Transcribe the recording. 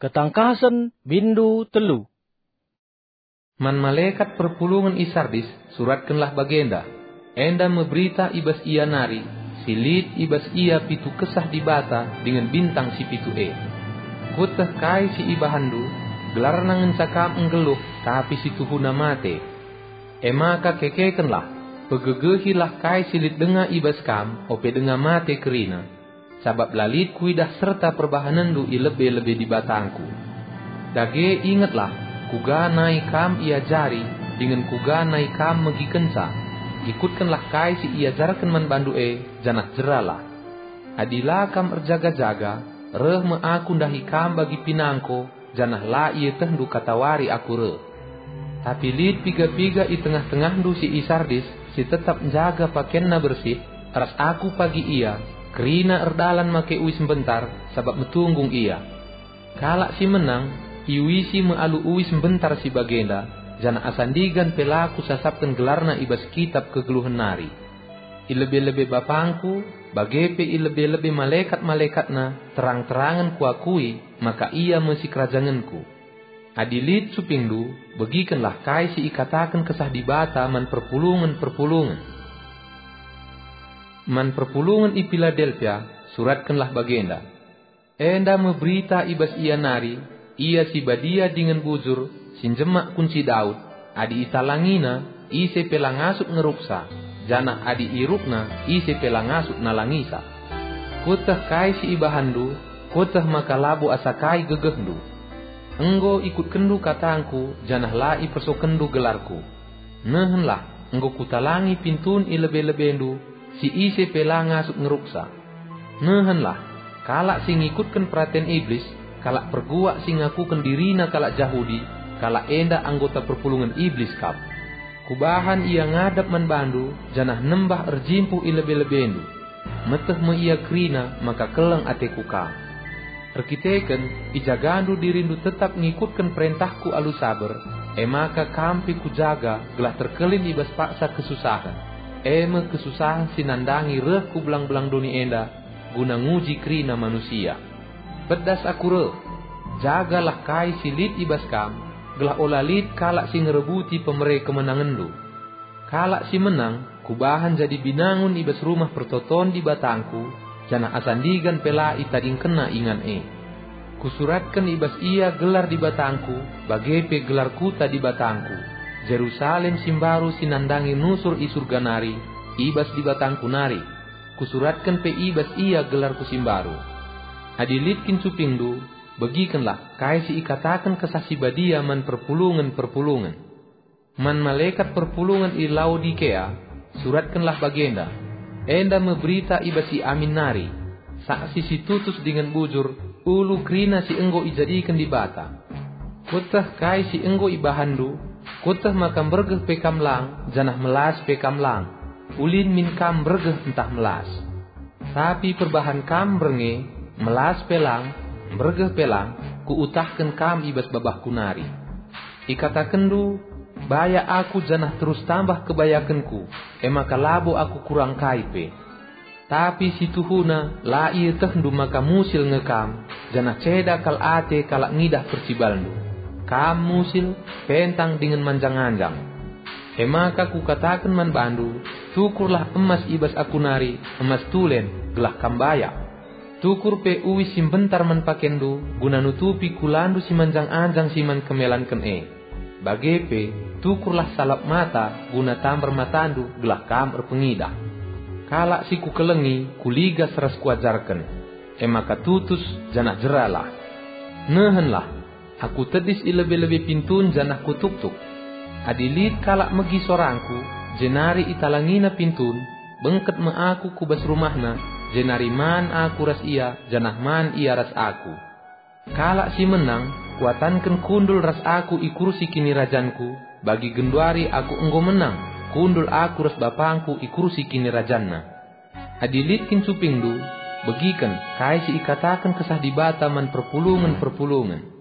Ketangkasan bindu telu. Man malaikat perpulungan Isardis suratkanlah bagenda. Enda memberita ibas ia nari, silit ibas ia pitu kesah di bata dengan bintang si pitu e. Kutah kai si ibahandu, gelar nangen cakam enggeluh tapi si tuhuna mate. Maka kekekenlah, pegegehilah kai silit denga ibas kam, ope denga mate kerina. Sabab lalit kuidah serta perbahanandu ilebe-lebe di batangku. Dage ingatlah, kuga nai kam ia jari, dengan kuga nai kam megi kenca. Ikutkanlah kai si ia jarkan man bandu janah jeralah. Adilah kam erjaga-jaga, reh me aku ndahi kam bagi pinangko, janah la ia tehdu katawari aku reh. Tapi lid piga-piga i tengah-tengah du si Isardis, si tetap jaga pakaianna bersih, ras aku pagi ia, kerina erdalan make uis sebentar, sabab metunggung ia. Kalak si menang, iwisi mealu uis sebentar si bagenda, jana asandigan pelaku sasapkan gelarna ibas kitab kegeluhan nari. Ilebe-lebe bapangku, bagepe ilebe-lebe malaikat-malaikatna, terang-terangan kuakui, maka ia mesi kerajanganku. Adilit supingdu, begikanlah kai si ikatakan kesah di bata man perpulungan-perpulungan. Man perpulungan i Philadelphia, suratkanlah bagenda. Enda memberita ibas ia nari, ia si badia dengan bujur, sinjemak kunci Daud, adi italangina, ise pelangasut ngeruksa, jana adi irukna, ise pelangasut nalangisa. Kutah kai si ibahandu, kutah makalabu asakai gegehdu. Enggo ikut kendu katangku, janah lai persokendu gelarku. Nehenlah, enggo kutalangi pintun ilebe-lebendu, si ise pelanga suk ngeruksa. Nehenlah, kalak si ngikutkan perhatian iblis, kalak perguak si ngakukan dirina kalak Yahudi, kalak enda anggota perpulungan iblis kap. Kubahan ia ngadap man bandu, janah nembah erjimpuh ilebe-lebendu. Meteh me ia krina, maka keleng ateku ka. Erkiteken, ijagandu dirindu tetap ngikutkan perintahku alu sabar, maka kampi ku jaga, gelah terkelin ibas paksa kesusahan. Eme kesusahan sinandangi reh ku belang-belang doni enda, guna nguji krina manusia. Pedas aku reh, jagalah kai silit ibas kam, gelah olalit kalak si ngerebuti pemere kemenangandu. Kalak si menang, kubahan jadi binangun ibas rumah pertoton di batangku, jana asandigan pela itading kena ingan Kusuratkan ibas ia gelar di batangku, bagepe gelar kuta di batangku. Jerusalem simbaru sinandangi nusur i surga nari, ibas di batangku nari. Kusuratkan pe ibas ia gelar kusimbaru. Adilitkin cupingdu, begikanlah kai si ikatakan kesasi badia man perpulungan-perpulungan. Man malaikat perpulungan i Laodikea, suratkanlah bagenda. Enda memberita ibas si amin nari, saksi si tutus dengan bujur, ulu krina si enggo ijadikan di bata. Kutah kai si enggo ibahandu, kutah makam bergeh pekam lang, janah melas pekam lang. Ulin min kam bergeh entah melas. Tapi perbahan kam brenge, melas pelang, bergeh pelang, kuutahkan kam ibas babah kunari. Ikatakendu, baya aku janah terus tambah kebayakanku, maka labo aku kurang kaipe. Tapi si tuhuna, lai tehdu maka musil ngekam, janah ceda kal ate kalak ngidah percibaldu. Kam musil, pentang dengan manjang-anjang. Maka ku katakan man bandu, tukurlah emas ibas aku nari, emas tulen, gelah kambaya. Tukur pe uwi simbentar man pakendu, guna nutupi kulandu si manjang-anjang si man kemelanken Bagepe, tukurlah salap mata, guna tambar matandu, gelah kam erpengidah. Kalak si ku kelengi, kuligas ras kuajarkan. Maka tutus, janah jeralah. Nehenlah, aku tedis ilebe-lebe pintun janah kutuk-tuk. Adilit kalak megi sorangku, jenari italangina pintun, bengket me aku kubas rumahna, jenari man aku ras ia, janah man ia ras aku. Kalak si menang, kuatankan kundul ras aku i kursi kini rajanku, bagi genduari aku enggo menang, kundul aku ras bapangku i kursi kini rajanna. Adilitkin cupingdu, begikan kai si ikatakan kesah di bata man perpulungan-perpulungan.